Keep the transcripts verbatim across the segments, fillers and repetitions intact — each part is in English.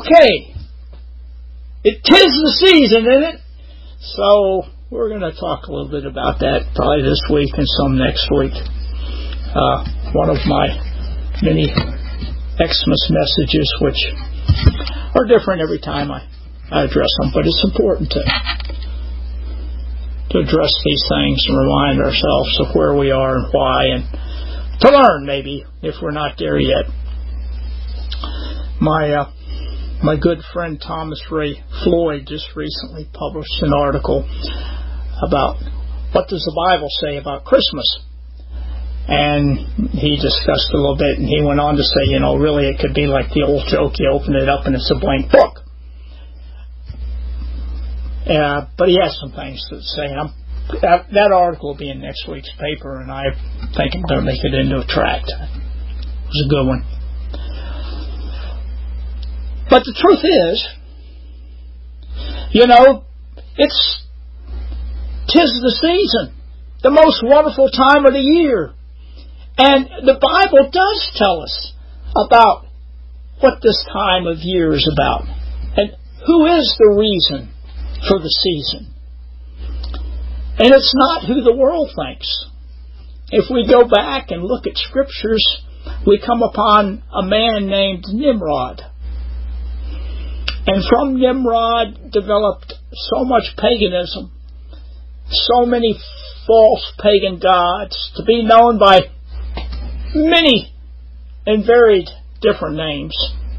Okay. It tis the season, isn't it? So we're going to talk a little bit about that probably this week and some next week. Uh, one of my many Xmas messages, which are different every time I, I address them, but it's important to to address these things and remind ourselves of where we are and why, and to learn maybe if we're not there yet. My uh, my good friend Thomas Ray Floyd just recently published an article about what does the Bible say about Christmas. And he discussed a little bit, and he went on to say, you know, really it could be like the old joke, you open it up and it's a blank book. Uh, but he has some things to say. And I'm, that, that article will be in next week's paper, and I think I'm going to make it into a tract. It was a good one. But the truth is, you know, it's tis the season, the most wonderful time of the year. And the Bible does tell us about what this time of year is about. And who is the reason for the season. And it's not who the world thinks. If we go back and look at scriptures, we come upon a man named Nimrod. And from Nimrod developed so much paganism, so many false pagan gods, to be known by many and varied different names.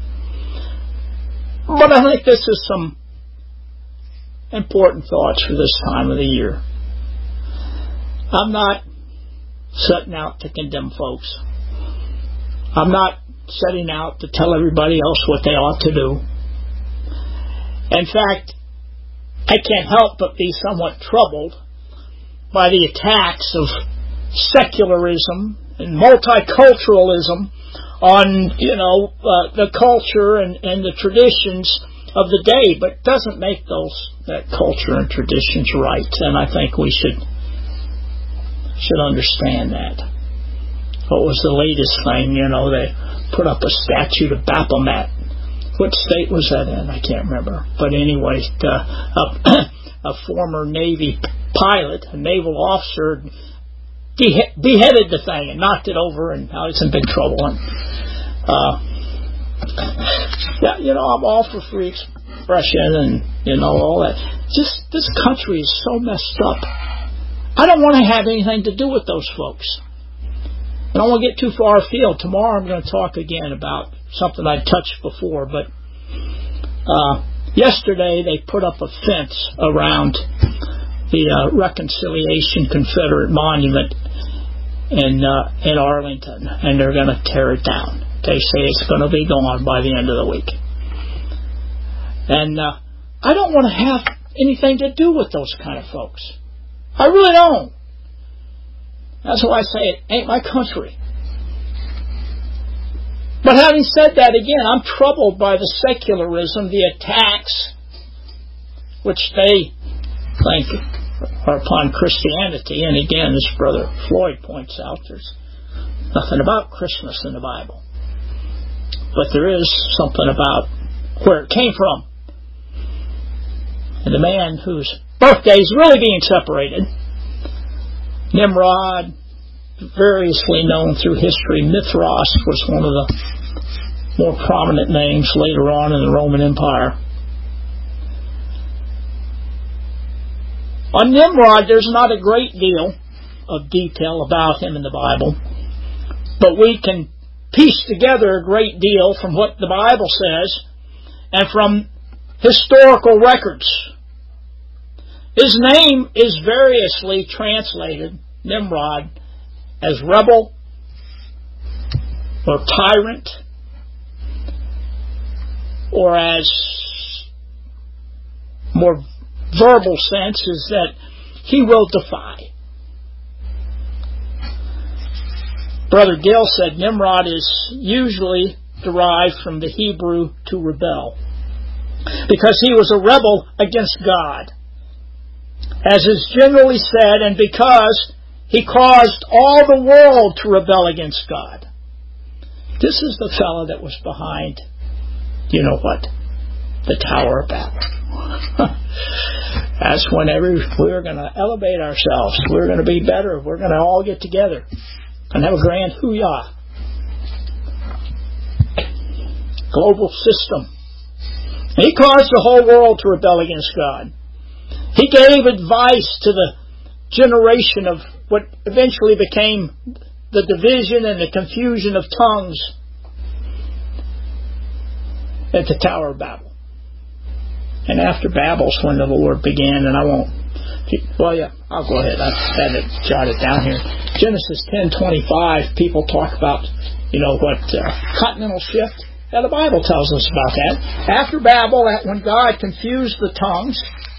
But I think this is some important thoughts for this time of the year. I'm not setting out to condemn folks. I'm not setting out to tell everybody else what they ought to do. In fact, I can't help but be somewhat troubled by the attacks of secularism and multiculturalism on, you know, uh, the culture and, and the traditions of the day, but doesn't make those that culture and traditions right. And I think we should should understand that. What was the latest thing? You know, they put up a statue to Baphomet. What state was that in? I can't remember. But anyway, uh, a, a former Navy pilot, a naval officer, de- beheaded the thing and knocked it over, and now he's in big trouble. And, uh, yeah, you know, I'm all for free expression and, you know, all that. Just, this country is so messed up. I don't want to have anything to do with those folks. I don't want to get too far afield. Tomorrow I'm going to talk again about something I touched before, but uh, yesterday they put up a fence around the uh, Reconciliation Confederate Monument in uh, in Arlington, and they're going to tear it down. They say it's going to be gone by the end of the week. And uh, I don't want to have anything to do with those kind of folks. I really don't. That's why I say it ain't my country. But having said that, again, I'm troubled by the secularism, the attacks which they think are upon Christianity. And again, as Brother Floyd points out, there's nothing about Christmas in the Bible. But there is something about where it came from. And the man whose birthday is really being separated, Nimrod, variously known through history. Mithras was one of the more prominent names later on in the Roman Empire. On Nimrod, there's not a great deal of detail about him in the Bible, but we can piece together a great deal from what the Bible says and from historical records. His name is variously translated, Nimrod, as rebel or tyrant, or as more verbal sense is that he will defy. Brother Gill said Nimrod is usually derived from the Hebrew to rebel, because he was a rebel against God, as is generally said, and because he caused all the world to rebel against God. This is the fellow that was behind, you know what, the Tower of Babel. That's when every, we're going to elevate ourselves. We're going to be better. We're going to all get together and have a grand hoo-yah. Global system. He caused the whole world to rebel against God. He gave advice to the generation of what eventually became the division and the confusion of tongues at the Tower of Babel. And after Babel's when the Lord began, and I won't, well, yeah, I'll go ahead. I had it jotted down here. Genesis ten twenty-five, people talk about, you know, what, uh, continental shift. Now, the Bible tells us about that. After Babel, when God confused the tongues,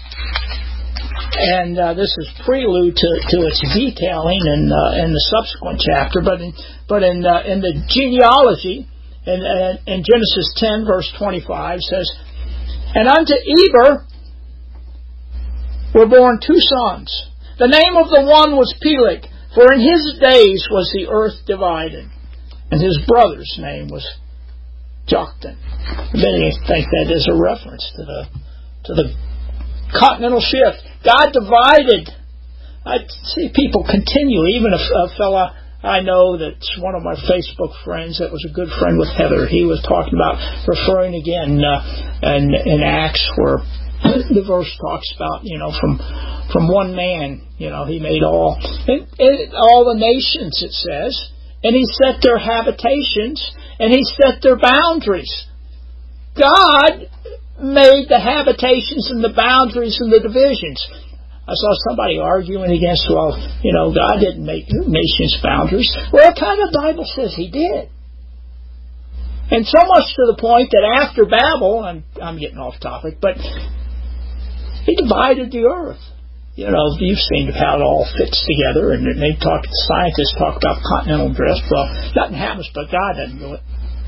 and uh, this is prelude to, to its detailing in, uh, in the subsequent chapter, but in, but in, uh, in the genealogy, in, uh, in Genesis ten, verse twenty-five, says, "And unto Eber were born two sons. The name of the one was Peleg, for in his days was the earth divided. And his brother's name was Joktan." Many think that is a reference to the to the continental shift. God divided. I see people continue. Even a, a fella I know that's one of my Facebook friends that was a good friend with Heather. He was talking about referring again uh, in, in Acts where the verse talks about, you know, from from one man, you know, he made all and, and all the nations, it says, and he set their habitations and he set their boundaries. God made the habitations and the boundaries and the divisions. I saw somebody arguing against, well, you know, God didn't make nations boundaries. Well, it kind of the Bible says He did. And so much to the point that after Babel, I'm, I'm getting off topic, but He divided the earth. You know, you've seen how it all fits together, and they talk, scientists talk about continental drift. Well, nothing happens, but God doesn't do it.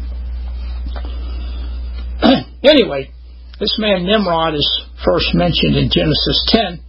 Anyway, this man Nimrod is first mentioned in Genesis ten.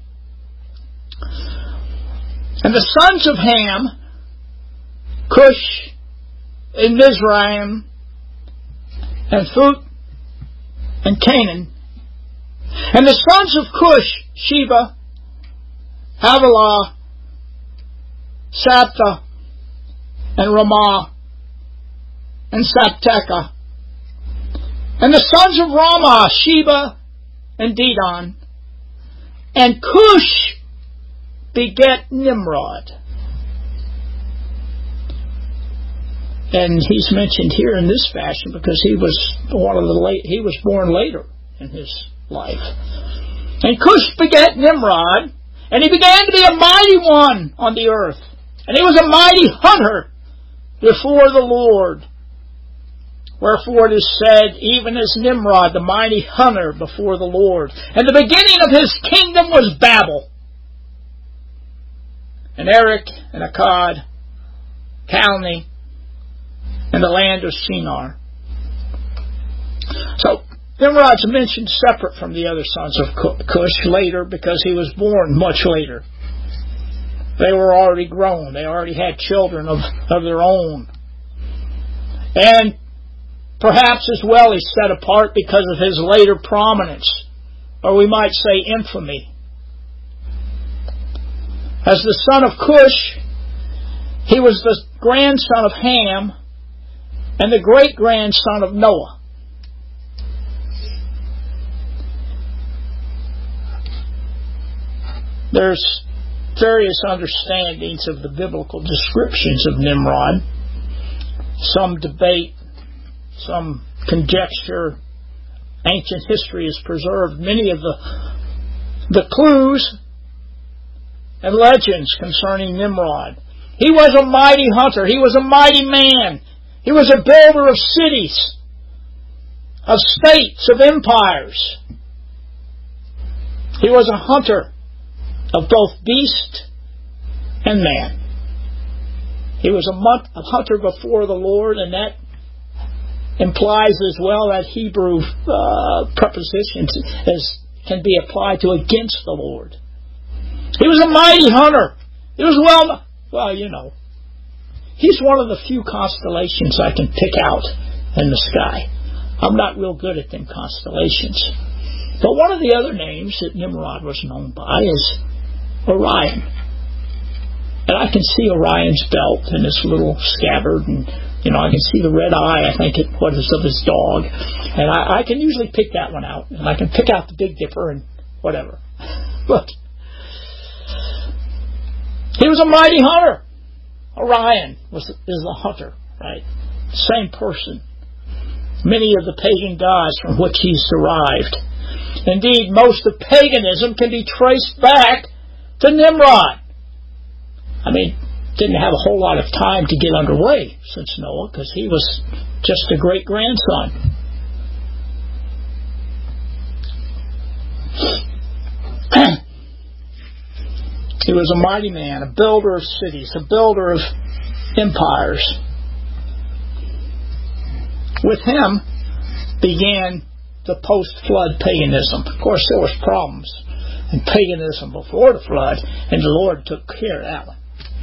And the sons of Ham, Cush, and Mizraim, and Phut, and Canaan. And the sons of Cush, Sheba, Havilah, Saptha, and Ramah, and Sapteka. And the sons of Ramah, Sheba, and Dedan. And Cush beget Nimrod. And he's mentioned here in this fashion because he was one of the late. He was born later in his life. And Cush beget Nimrod, and he began to be a mighty one on the earth. And he was a mighty hunter before the Lord. Wherefore it is said, even as Nimrod, the mighty hunter before the Lord. And the beginning of his kingdom was Babel. And Erech, and Akkad, Calneh, and the land of Shinar. So, Nimrod's mentioned separate from the other sons of Cush later because he was born much later. They were already grown. They already had children of, of their own. And perhaps as well he's set apart because of his later prominence, or we might say infamy. As the son of Cush, he was the grandson of Ham and the great-grandson of Noah. There's various understandings of the biblical descriptions of Nimrod. Some debate, some conjecture. Ancient history has preserved many of the, the clues and legends concerning Nimrod. He was a mighty hunter. He was a mighty man. He was a builder of cities, of states, of empires. He was a hunter of both beast and man. He was a, month, a hunter before the Lord, and that implies as well that Hebrew uh, preposition as can be applied to against the Lord. He was a mighty hunter. He was well, well, you know. He's one of the few constellations I can pick out in the sky. I'm not real good at them constellations. But one of the other names that Nimrod was known by is Orion. And I can see Orion's belt and his little scabbard, and you know, I can see the red eye, I think it was of his dog. And I, I can usually pick that one out. And I can pick out the Big Dipper and whatever. But he was a mighty hunter. Orion was is the hunter, right? Same person. Many of the pagan gods from which he's derived. Indeed, most of paganism can be traced back to Nimrod. I mean, didn't have a whole lot of time to get underway since Noah, because he was just a great-grandson. He was a mighty man, a builder of cities, a builder of empires. With him began the post-flood paganism. Of course, there was problems in paganism before the flood, and the Lord took care of that one.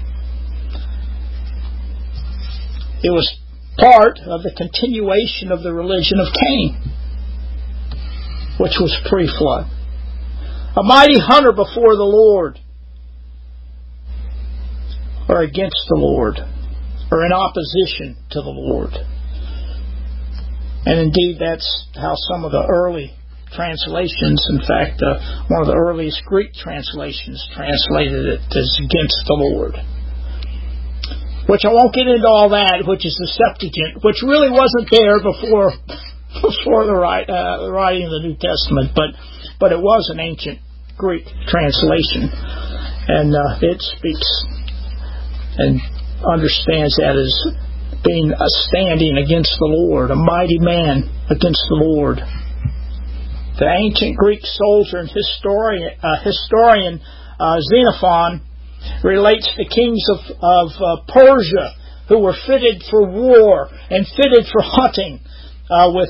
It was part of the continuation of the religion of Cain, which was pre-flood. A mighty hunter before the Lord, or against the Lord, or in opposition to the Lord. And indeed, that's how some of the early translations, in fact, uh, one of the earliest Greek translations translated it as against the Lord. Which I won't get into all that, which is the Septuagint, which really wasn't there before before the, write, uh, the writing of the New Testament, but but it was an ancient Greek translation, and uh, it speaks and understands that as being a standing against the Lord, a mighty man against the Lord. The ancient Greek soldier and historian, uh, historian uh, Xenophon relates the kings of, of uh, Persia who were fitted for war and fitted for hunting uh, with,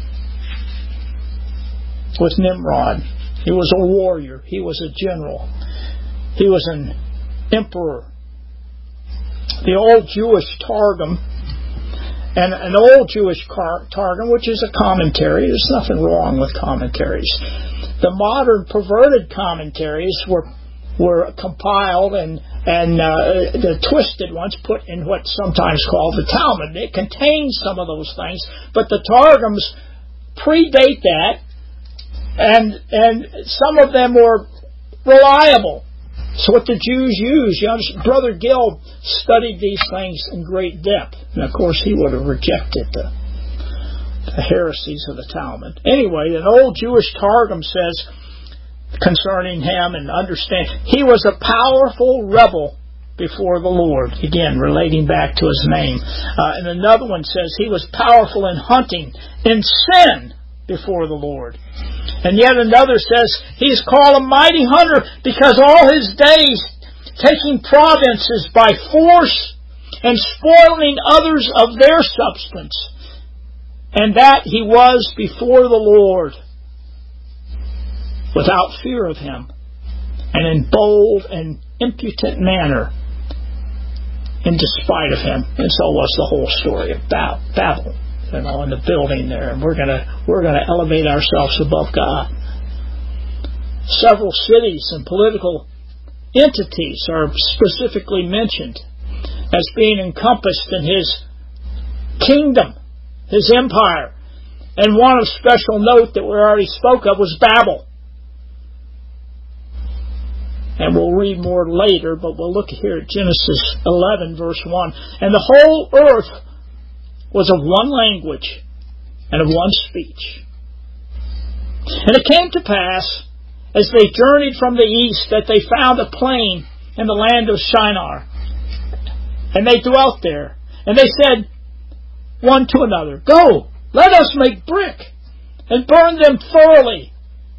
with Nimrod. He was a warrior. He was a general. He was an emperor. The old Jewish Targum, and an old Jewish Targum, which is a commentary. There's nothing wrong with commentaries. The modern perverted commentaries were were compiled and and uh, the twisted ones put in what's sometimes called the Talmud. It contains some of those things, but the Targums predate that, and and some of them were reliable. So what the Jews use, you know, Brother Gill studied these things in great depth. And of course he would have rejected the, the heresies of the Talmud. Anyway, an old Jewish Targum says concerning him, and understand, he was a powerful rebel before the Lord. Again, relating back to his name. Uh, and another one says he was powerful in hunting, in sin before the Lord. And yet another says he's called a mighty hunter because all his days taking provinces by force and spoiling others of their substance, and that he was before the Lord without fear of him, and in bold and impudent manner in despite of him. And so was the whole story of Babel. You know, in the building there, and we're gonna we're gonna elevate ourselves above God. Several cities and political entities are specifically mentioned as being encompassed in his kingdom, his empire. And one of special note that we already spoke of was Babel. And we'll read more later, but we'll look here at Genesis eleven, verse one. And the whole earth was of one language and of one speech. And it came to pass, as they journeyed from the east, that they found a plain in the land of Shinar. And they dwelt there. And they said one to another, "Go, let us make brick, and burn them thoroughly."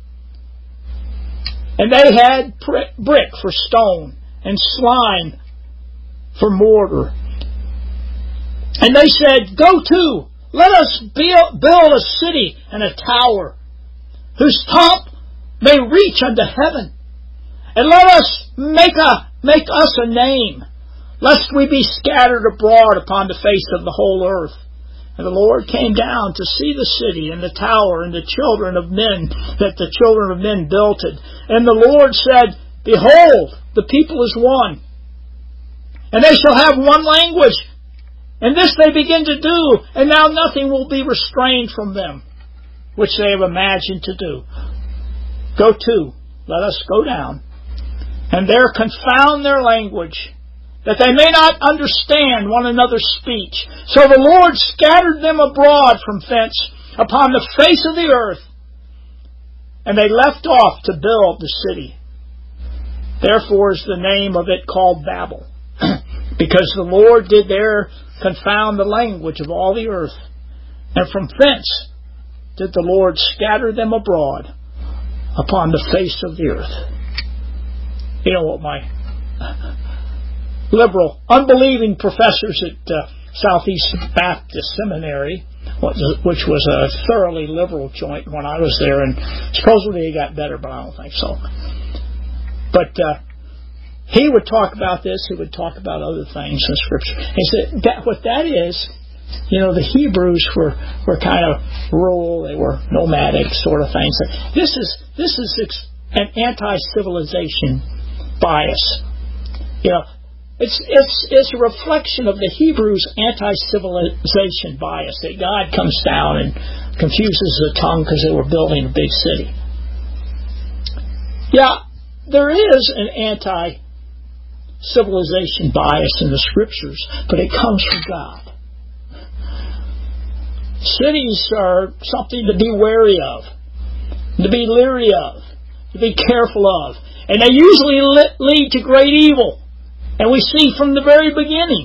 And they had brick for stone, and slime for mortar. And they said, "Go to, let us build a city and a tower, whose top may reach unto heaven. And let us make a make us a name, lest we be scattered abroad upon the face of the whole earth." And the Lord came down to see the city and the tower and the children of men, that the children of men built it. And the Lord said, Behold, the people is one, and they shall have one language. And this they begin to do, and now nothing will be restrained from them, which they have imagined to do. Go to, let us go down, and there confound their language, that they may not understand one another's speech. So the Lord scattered them abroad from thence upon the face of the earth, and they left off to build the city. Therefore is the name of it called Babel, because the Lord did there confound the language of all the earth, and from thence did the Lord scatter them abroad upon the face of the earth. You know what my liberal, unbelieving professors at uh, Southeast Baptist Seminary, which was a thoroughly liberal joint when I was there, and supposedly it got better, but I don't think so. But uh, he would talk about this, he would talk about other things in Scripture. He said, that, what that is, you know, the Hebrews were, were kind of rural, they were nomadic sort of things. This is, this is an anti-civilization bias. You know, It's it's it's a reflection of the Hebrews' anti-civilization bias, that God comes down and confuses the tongue because they were building a big city. Yeah, there is an anti-civilization bias in the Scriptures, but it comes from God. Cities are something to be wary of, to be leery of, to be careful of, and they usually lead to great evil. And we see from the very beginning.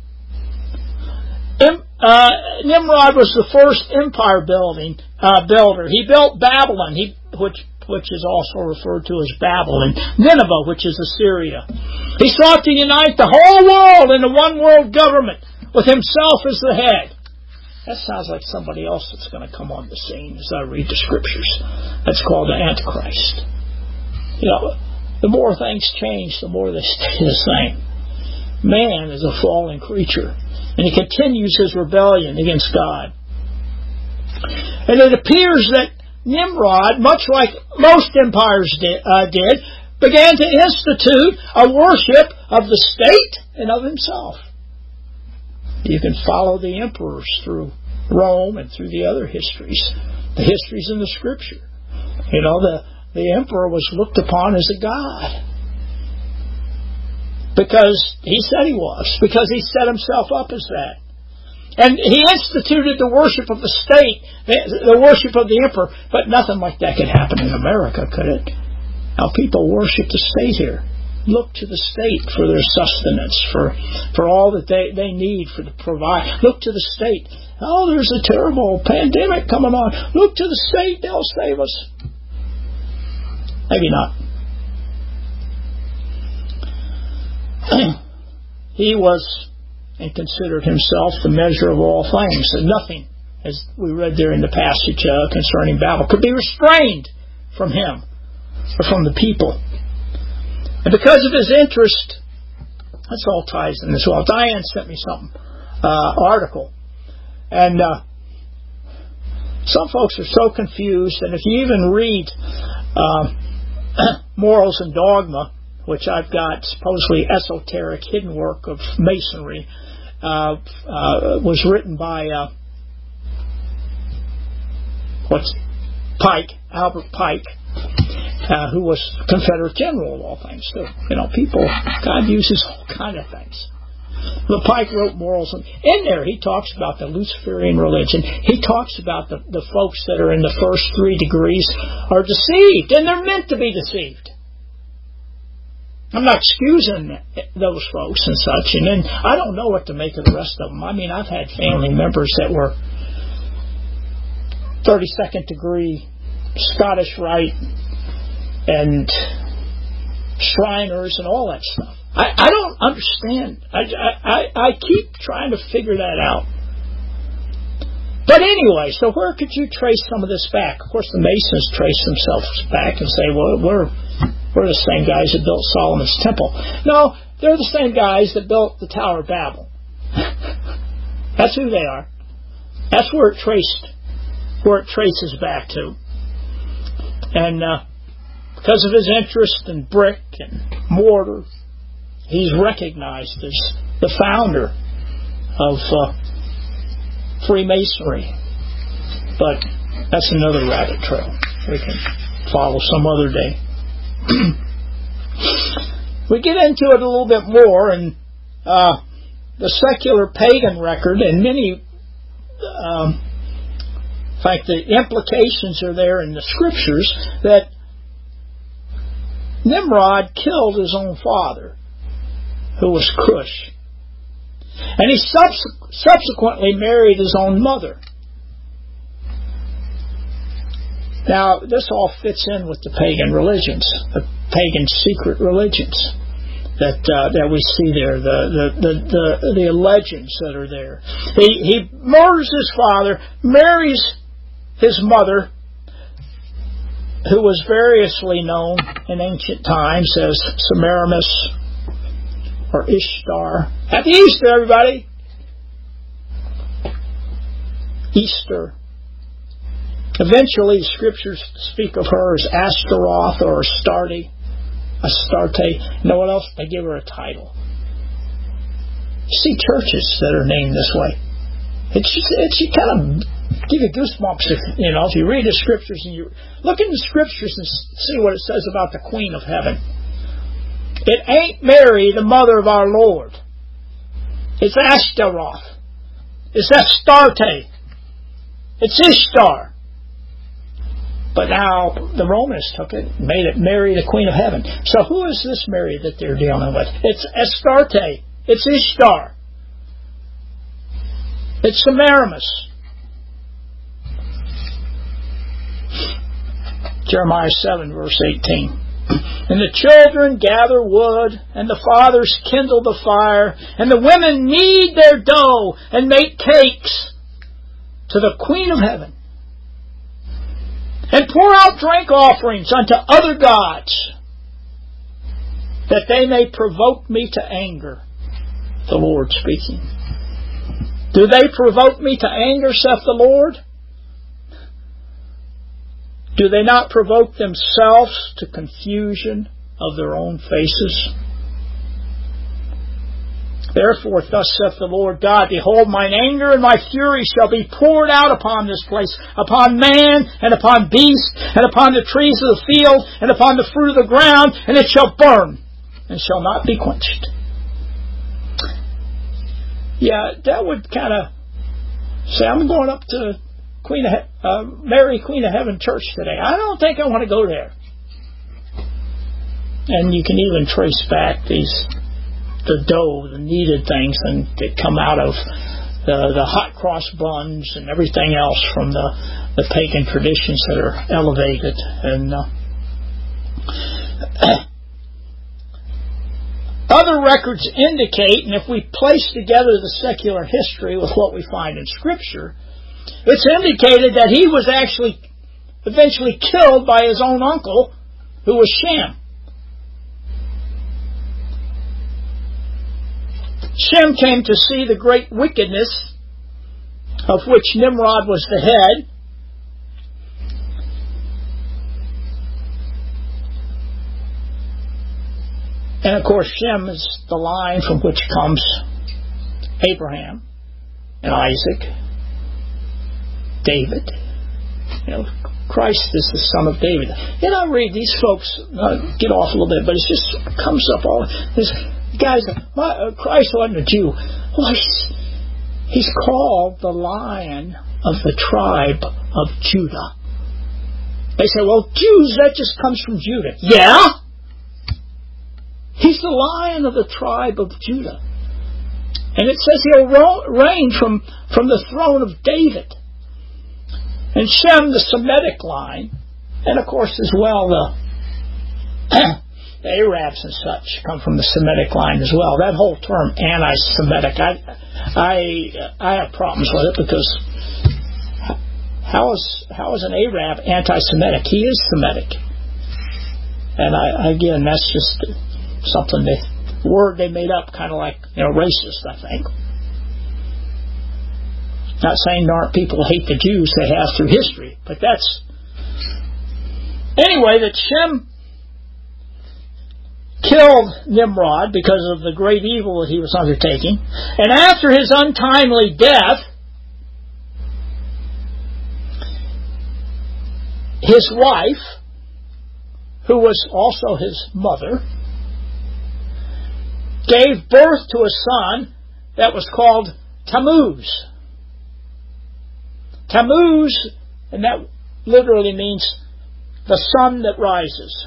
Uh, Nimrod was the first empire building uh, builder. He built Babylon, he, which which is also referred to as Babel, and Nineveh, which is Assyria. He sought to unite the whole world in a one-world government with himself as the head. That sounds like somebody else that's going to come on the scene as I read the Scriptures. That's called the Antichrist. You know, the more things change, the more they stay the same. Man is a fallen creature, and he continues his rebellion against God. And it appears that Nimrod, much like most empires did, uh, did, began to institute a worship of the state and of himself. You can follow the emperors through Rome and through the other histories, the histories in the Scripture. You know, the The emperor was looked upon as a god because he said he was, because he set himself up as that. And he instituted the worship of the state, the, the worship of the emperor, but nothing like that could happen in America, could it? Now people worship the state here. Look to the state for their sustenance, for for all that they, they need for to provide. Look to the state. Oh, there's a terrible pandemic coming on. Look to the state, they'll save us. Maybe not. He was and considered himself the measure of all things, and nothing, as we read there in the passage uh, concerning Babel, could be restrained from him or from the people. And because of his interest, this all ties in as well. Diane sent me some uh, article, and uh, some folks are so confused, and if you even read Uh, Morals and Dogma, which I've got supposedly esoteric hidden work of Masonry, uh, uh, was written by uh, what's Pike, Albert Pike, uh, who was Confederate general of all things too. You know, people, God uses all kind of things. The Pike wrote Morals, and in there he talks about the Luciferian religion. He talks about the, the folks that are in the first three degrees are deceived, and they're meant to be deceived. I'm not excusing those folks and such, and then I don't know what to make of the rest of them. I mean, I've had family members that were thirty-second degree Scottish Rite and Shriners and all that stuff. I, I don't understand. I, I, I keep trying to figure that out. But anyway, so where could you trace some of this back? Of course, the Masons trace themselves back and say, well, we're we're the same guys that built Solomon's Temple. No, they're the same guys that built the Tower of Babel. That's who they are. That's where it traced, where it traces back to. And uh, because of his interest in brick and mortar, he's recognized as the founder of uh, Freemasonry. But that's another rabbit trail we can follow some other day. We get into it a little bit more, and uh, the secular pagan record, and many, um, in fact, the implications are there in the scriptures that Nimrod killed his own father, who was Cush, and he subs- subsequently married his own mother. Now, this all fits in with the pagan religions, the pagan secret religions that uh, that we see there, the the, the the the legends that are there. He he murders his father, marries his mother, who was variously known in ancient times as Semiramis or Ishtar. Happy Easter, everybody! Easter. Eventually, the scriptures speak of her as Astaroth or Astarte. Astarte. You know what else? They give her a title. You see churches that are named this way. It's just, it's you kind of give you goosebumps if, you know, if you read the scriptures and you look in the scriptures and see what it says about the Queen of Heaven. It ain't Mary, the mother of our Lord. It's Ashtaroth. It's Astarte. It's Ishtar. But now the Romans took it and made it Mary, the Queen of Heaven. So who is this Mary that they're dealing with? It's Astarte. It's Ishtar. It's Semiramis. Jeremiah seven, verse eighteen. And the children gather wood, and the fathers kindle the fire, and the women knead their dough and make cakes to the Queen of Heaven, and pour out drink offerings unto other gods, that they may provoke me to anger. The Lord speaking. Do they provoke me to anger, saith the Lord? Do they not provoke themselves to confusion of their own faces? Therefore, thus saith the Lord God, behold, mine anger and my fury shall be poured out upon this place, upon man, and upon beast, and upon the trees of the field, and upon the fruit of the ground, and it shall burn, and shall not be quenched. Yeah, that would kind of say, I'm going up to Queen of He- uh, Mary, Queen of Heaven Church today. I don't think I want to go there. And you can even trace back these the dough, the kneaded things, and that come out of the, the hot cross buns and everything else from the, the pagan traditions that are elevated. And uh, other records indicate, and if we place together the secular history with what we find in Scripture, it's indicated that he was actually eventually killed by his own uncle, who was Shem. Shem came to see the great wickedness of which Nimrod was the head. And of course, Shem is the line from which comes Abraham and Isaac, David. You know, Christ is the son of David. You know, I read these folks uh, get off a little bit, but it just comes up all this. Guys, my, uh, Christ wasn't a Jew. Well, he's, he's called the Lion of the tribe of Judah. They say, well, Jews, that just comes from Judah. Yeah? He's the Lion of the tribe of Judah. And it says he'll ro- reign from, from the throne of David. And Shem, the Semitic line, and of course as well the The Arabs and such come from the Semitic line as well. That whole term, anti-Semitic, I, I, I have problems with it because how is how is an Arab anti-Semitic? He is Semitic, and I, again, that's just something they word they made up, kind of like, you know, racist, I think. Not saying there aren't people who hate the Jews, they have through history, but that's... Anyway, that Shem killed Nimrod because of the great evil that he was undertaking, and after his untimely death, his wife, who was also his mother, gave birth to a son that was called Tammuz. Tammuz, and that literally means the sun that rises.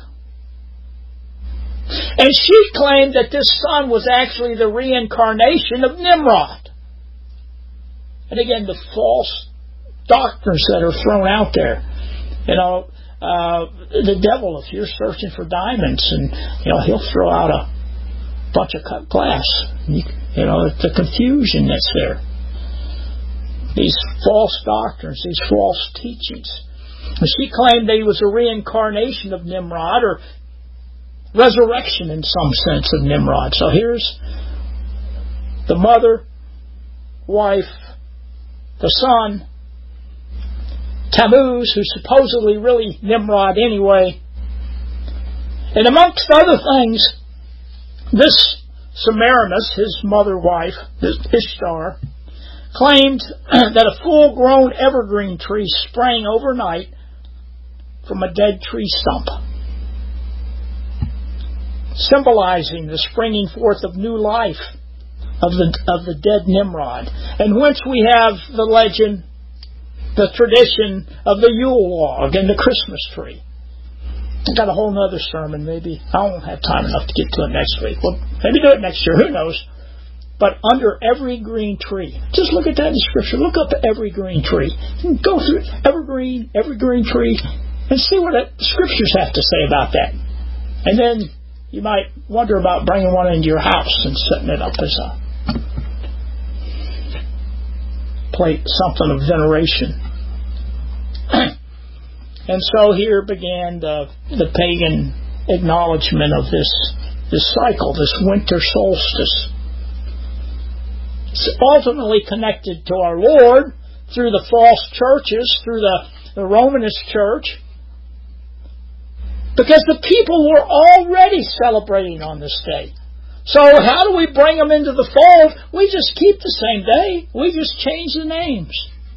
And she claimed that this son was actually the reincarnation of Nimrod. And again, the false doctrines that are thrown out there. You know, uh, the devil, if you're searching for diamonds, and you know, he'll throw out a bunch of cut glass. You, you know, the confusion that's there. These false doctrines, these false teachings. And she claimed that he was a reincarnation of Nimrod, or resurrection in some sense of Nimrod. So here's the mother, wife, the son, Tammuz, who's supposedly really Nimrod anyway. And amongst other things, this Semiramis, his mother wife, Ishtar, claimed that a full-grown evergreen tree sprang overnight from a dead tree stump, symbolizing the springing forth of new life of the of the dead Nimrod. And whence we have the legend, the tradition of the Yule log and the Christmas tree. I've got a whole other sermon, maybe. I won't have time enough to get to it next week. Well, maybe do it next year, who knows. But under every green tree, just look at that in Scripture. Look up every green tree. Go through evergreen, every green tree, and see what the Scriptures have to say about that. And then you might wonder about bringing one into your house and setting it up as a plate, something of veneration. And so here began the, the pagan acknowledgement of this, this cycle, this winter solstice. It's ultimately connected to our Lord through the false churches, through the, the Romanist church, because the people were already celebrating on this day. So how do we bring them into the fold? We just keep the same day. We just change the names.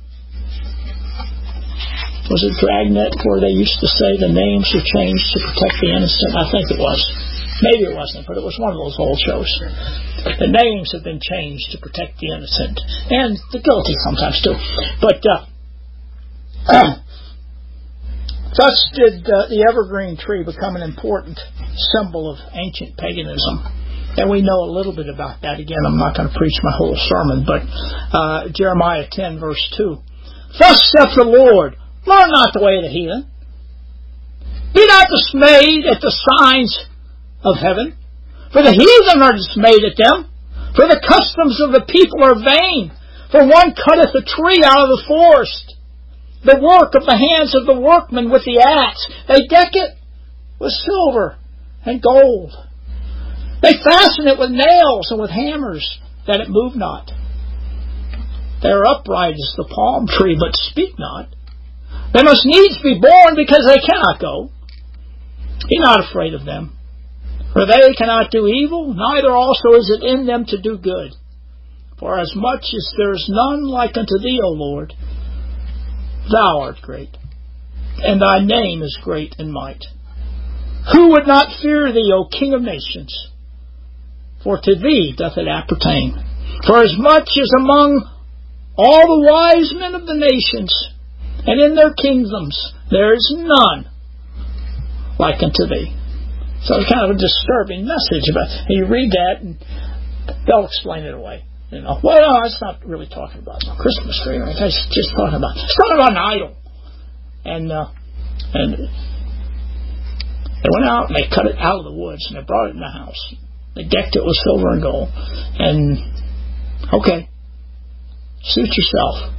Was it Dragnet where they used to say the names are changed to protect the innocent? I think it was. Maybe it wasn't, but it was one of those old shows. The names have been changed to protect the innocent. And the guilty sometimes too. But uh, uh, thus did uh, the evergreen tree become an important symbol of ancient paganism. And we know a little bit about that. Again, I'm not going to preach my whole sermon, but uh, Jeremiah ten, verse two. Thus saith the Lord, learn not the way of the heathen. Be not dismayed at the signs of heaven, for the heathen are dismayed at them. For the customs of the people are vain. For one cutteth a tree out of the forest, the work of the hands of the workmen with the axe. They deck it with silver and gold. They fasten it with nails and with hammers, that it move not. They are upright as the palm tree, but speak not. They must needs be born, because they cannot go. Be not afraid of them, for they cannot do evil, neither also is it in them to do good. For as much as there is none like unto thee, O Lord, thou art great, and thy name is great in might. Who would not fear thee, O King of nations? For to thee doth it appertain. For as much as among all the wise men of the nations, and in their kingdoms, there is none like unto thee. So it's kind of a disturbing message. But you read that, and they'll explain it away. You know, well, no, it's not really talking about the Christmas tree. Right? It's just talking about it's talking about an idol. And uh, and they went out and they cut it out of the woods and they brought it in the house. They decked it with silver and gold. And okay, suit yourself.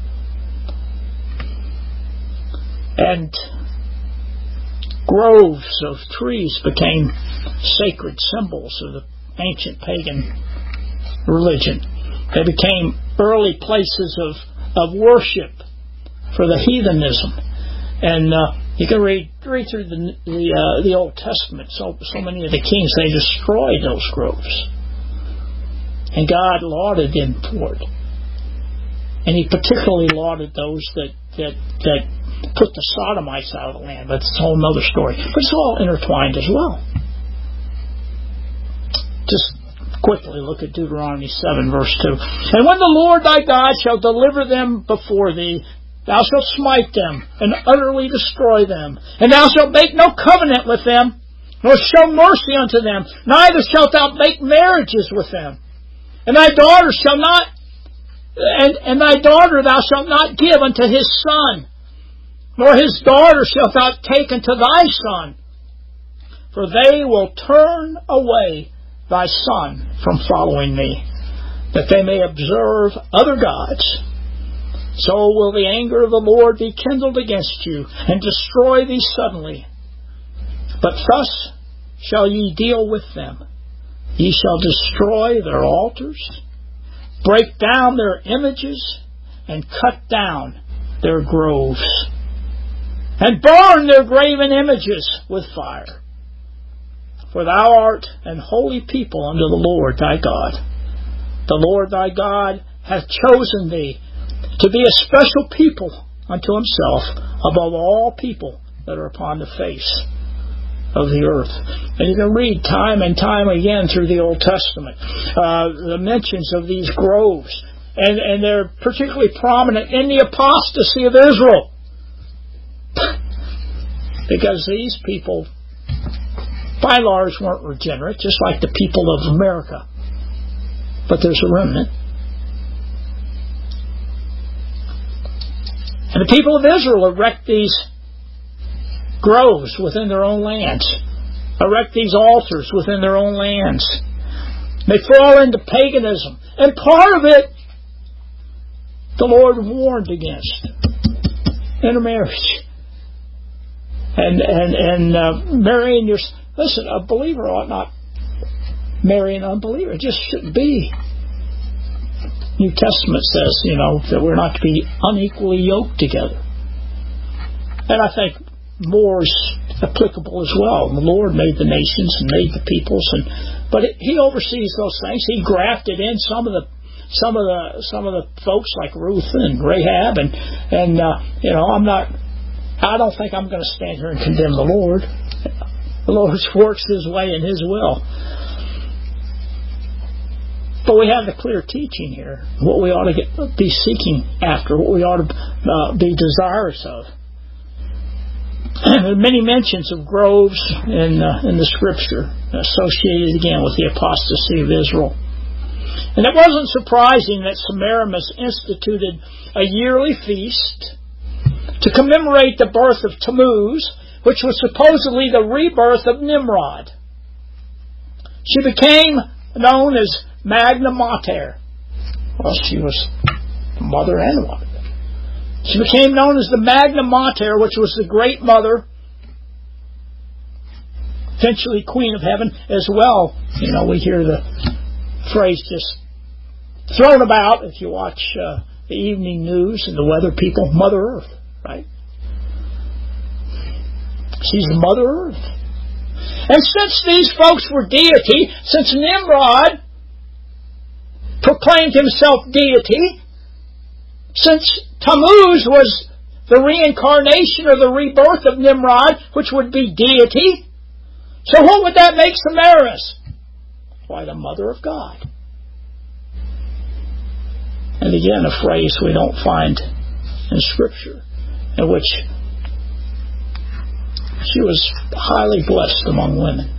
And groves of trees became sacred symbols of the ancient pagan religion. They became early places of of worship for the heathenism. And uh, you can read read through the the, uh, the Old Testament. So so many of the kings, they destroyed those groves, and God lauded them for it. And He particularly lauded those that that that put the Sodomites out of the land. But it's a whole other story. But it's all intertwined as well. Just quickly look at Deuteronomy seven, verse two. And when the Lord thy God shall deliver them before thee, thou shalt smite them, and utterly destroy them. And thou shalt make no covenant with them, nor show mercy unto them, neither shalt thou make marriages with them. And thy daughter shall not, and, and thy daughter thou shalt not give unto his son, nor his daughter shalt thou take unto thy son, for they will turn away thy son from following me, that they may observe other gods. So will the anger of the Lord be kindled against you, and destroy thee suddenly. But thus shall ye deal with them. Ye shall destroy their altars, break down their images, and cut down their groves, and burn their graven images with fire. For thou art an holy people unto the Lord thy God. The Lord thy God hath chosen thee to be a special people unto Himself above all people that are upon the face of the earth. And you can read time and time again through the Old Testament uh, the mentions of these groves. And, and they're particularly prominent in the apostasy of Israel. Because these people, by and large, weren't regenerate, just like the people of America. But there's a remnant. And the people of Israel erect these groves within their own lands, erect these altars within their own lands. They fall into paganism. And part of it, the Lord warned against intermarriage. And, and, and uh, marrying your... Listen, a believer ought not marry an unbeliever. It just shouldn't be. New Testament says, you know, that we're not to be unequally yoked together. And I think more is applicable as well. The Lord made the nations and made the peoples, and but it, He oversees those things. He grafted in some of the some of the some of the folks like Ruth and Rahab, and and uh, you know, I'm not. I don't think I'm going to stand here and condemn the Lord. The Lord works His way in His will. But we have the clear teaching here, what we ought to get, be seeking after, what we ought to uh, be desirous of. There are many mentions of groves in, uh, in the Scripture associated again with the apostasy of Israel. And it wasn't surprising that Semiramis instituted a yearly feast to commemorate the birth of Tammuz, which was supposedly the rebirth of Nimrod. She became known as Magna Mater. Well, she was the mother and the mother. She became known as the Magna Mater, which was the great mother, eventually Queen of Heaven as well. You know, we hear the phrase just thrown about if you watch uh, the evening news and the weather people, Mother Earth, right? She's Mother Earth. And since these folks were deity, since Nimrod proclaimed himself deity, since Tammuz was the reincarnation or the rebirth of Nimrod, which would be deity, so what would that make Semiramis? Why, the Mother of God. And again, a phrase we don't find in Scripture, in which she was highly blessed among women.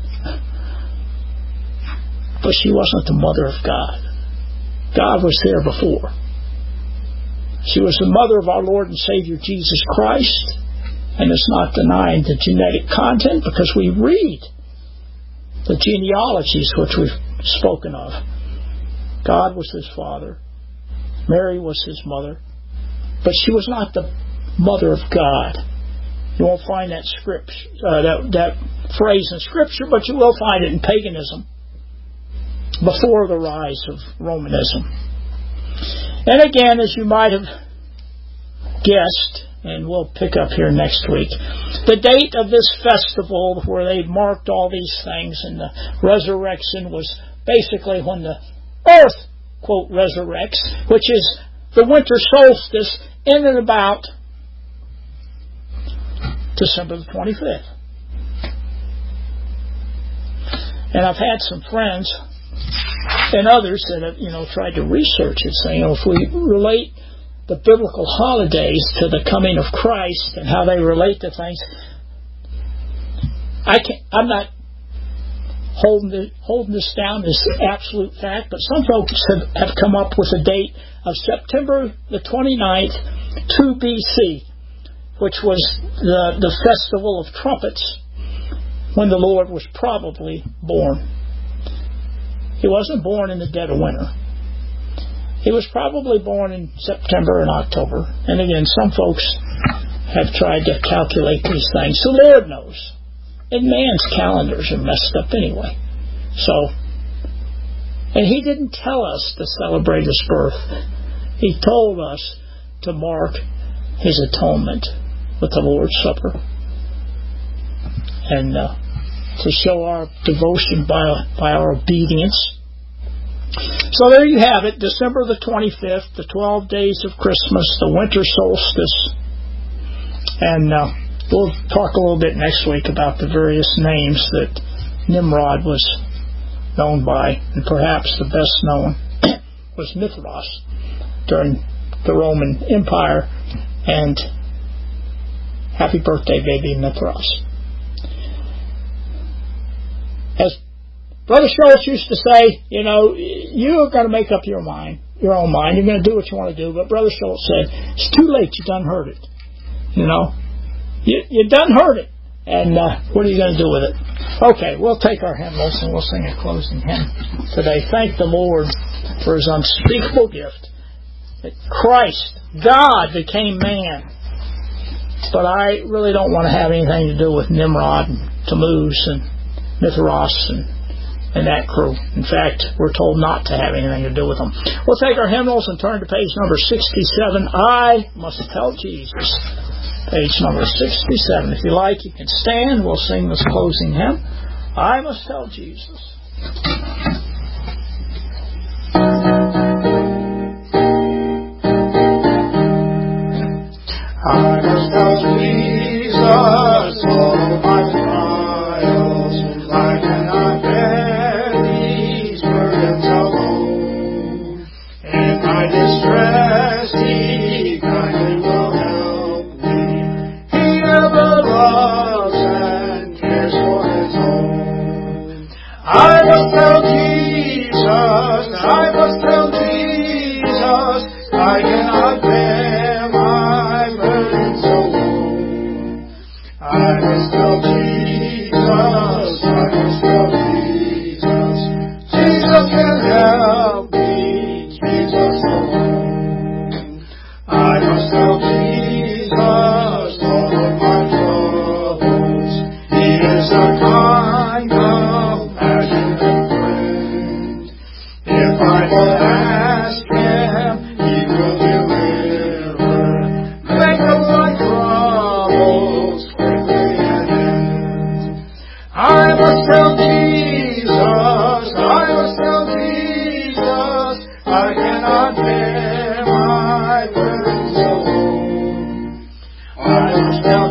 But she wasn't the mother of God. God was there before. She was the mother of our Lord and Savior Jesus Christ, and it's not denying the genetic content, because we read the genealogies which we've spoken of. God was His father. Mary was His mother. But she was not the mother of God. You won't find that script, uh, that, that phrase in Scripture, but you will find it in paganism before the rise of Romanism. And again, as you might have guest, and we'll pick up here next week. The date of this festival where they marked all these things, and the resurrection was basically when the earth, quote, resurrects, which is the winter solstice in and about December the twenty-fifth. And I've had some friends and others that have, you know, tried to research it, saying, you know, if we relate the biblical holidays to the coming of Christ and how they relate to things, I can't, I'm not holding, the, holding this down as absolute fact, but some folks have, have come up with a date of September the twenty-ninth, two B C, which was the, the Festival of Trumpets, when the Lord was probably born. He wasn't born in the dead of winter. He was probably born in September and October. And again, some folks have tried to calculate these things. The Lord knows. And man's calendars are messed up anyway. So, and He didn't tell us to celebrate His birth. He told us to mark His atonement with the Lord's Supper. And uh, to show our devotion by, by our obedience. So there you have it, December the twenty-fifth, the twelve days of Christmas, the winter solstice. And uh, we'll talk a little bit next week about the various names that Nimrod was known by, and perhaps the best known was Mithras during the Roman Empire. And happy birthday, baby Mithras. As Brother Schultz used to say, you know, you are going to make up your mind, your own mind. You're going to do what you want to do. But Brother Schultz said, it's too late. You done heard it. You know, you, you done heard it. And uh, what are you going to do with it? Okay, we'll take our hymnals and we'll sing a closing hymn today. Thank the Lord for His unspeakable gift that Christ, God, became man. But I really don't want to have anything to do with Nimrod and Tammuz and Mithras and and that crew. In fact, we're told not to have anything to do with them. We'll take our hymnals and turn to page number sixty-seven. I Must Tell Jesus. Page number sixty-seven. If you like, you can stand. We'll sing this closing hymn. I Must Tell Jesus. I must tell Jesus all my trials. I cannot bear these burdens alone. In my distress, He kindly will help me. He ever loves and cares for His own. I must tell Jesus, I must tell Jesus, I cannot bear my burdens alone. I must tell Jesus, I must tell Jesus, Jesus can help me, Jesus alone. I must tell Jesus all of my troubles. He is a kind, compassionate friend. If I will ask Him, He will deliver. Make up my troubles quickly and end. I must tell Jesus, I must tell Jesus, I cannot bear my burdens alone. I must tell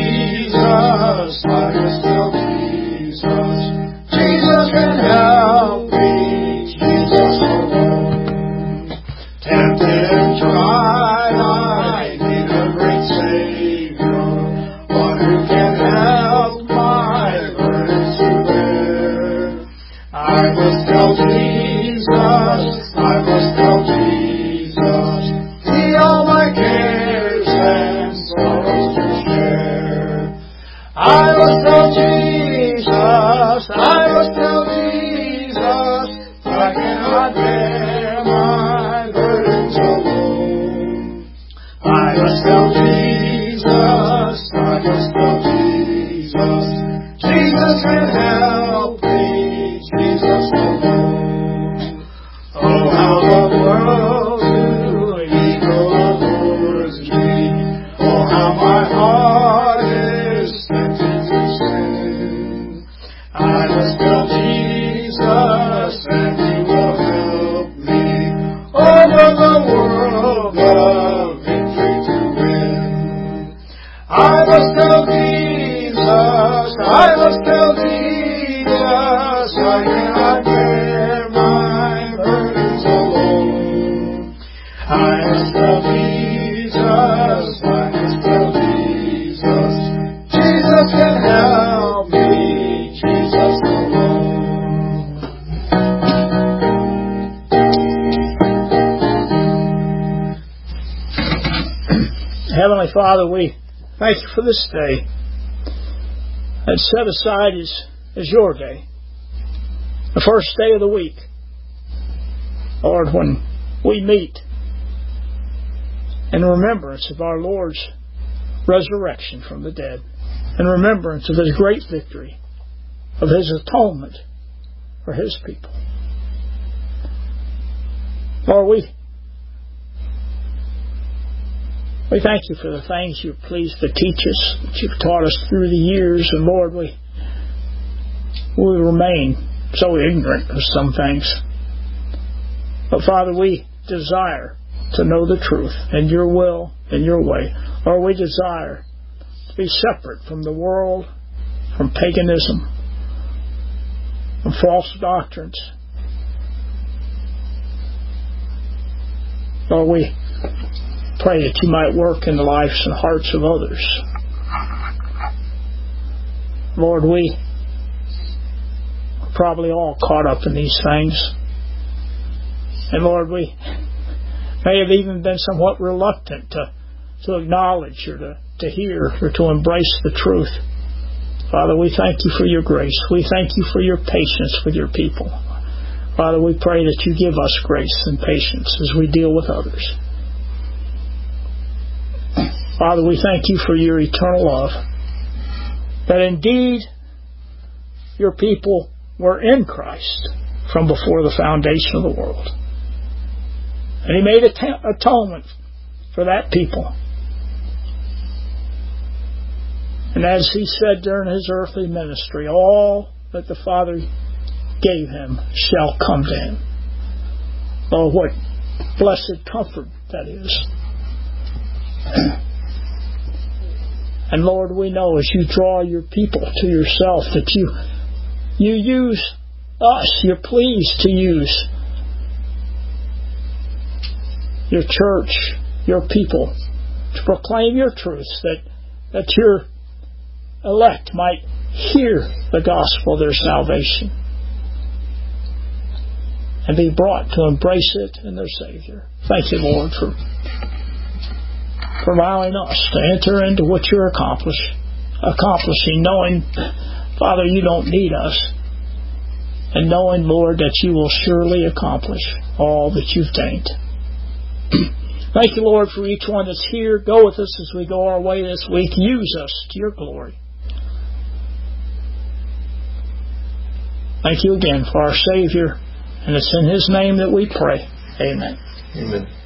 Jesus, I must tell Jesus, Jesus can help me, Jesus alone. Tempted and tried, I need a great Savior, one who can help my burdens to bear. I must tell Jesus, I must tell Jesus, He all my cares and sorrows to share. I must tell Jesus, I must tell Jesus, I cannot bear my burdens alone. I must tell Jesus, I must tell Jesus, Jesus can help me, Jesus alone. Oh, how the world to evil allures me, I must tell Jesus I cannot bear my burdens alone. I must tell Jesus, I must tell Jesus, Jesus can help me, Jesus alone. Heavenly Father, we thank you for this day. And set aside as, as your day, the first day of the week. Lord, when we meet in remembrance of our Lord's resurrection from the dead, in remembrance of His great victory, of His atonement for His people. Lord, we We thank you for the things you're pleased to teach us, that you've taught us through the years. And Lord, we, we remain so ignorant of some things. But Father, we desire to know the truth and your will and your way. Or we desire to be separate from the world, from paganism, from false doctrines. Lord, we pray that you might work in the lives and hearts of others. Lord, we are probably all caught up in these things. And Lord, we may have even been somewhat reluctant to, to acknowledge or to, to hear or to embrace the truth. Father, we thank you for your grace. We thank you for your patience with your people. Father, we pray that you give us grace and patience as we deal with others. Father, we thank you for your eternal love, that indeed your people were in Christ from before the foundation of the world. And He made atonement for that people. And as He said during His earthly ministry, all that the Father gave Him shall come to Him. Oh, what blessed comfort that is. And Lord, we know as you draw your people to yourself that you you use us, you're pleased to use your church, your people, to proclaim your truths, that, that your elect might hear the gospel of their salvation and be brought to embrace it in their Savior. Thank you, Lord, for for allowing us to enter into what you're accomplish, accomplishing, knowing, Father, you don't need us, and knowing, Lord, that you will surely accomplish all that you've deigned. Thank you, Lord, for each one that's here. Go with us as we go our way this week. Use us to your glory. Thank you again for our Savior, and it's in His name that we pray. Amen. Amen.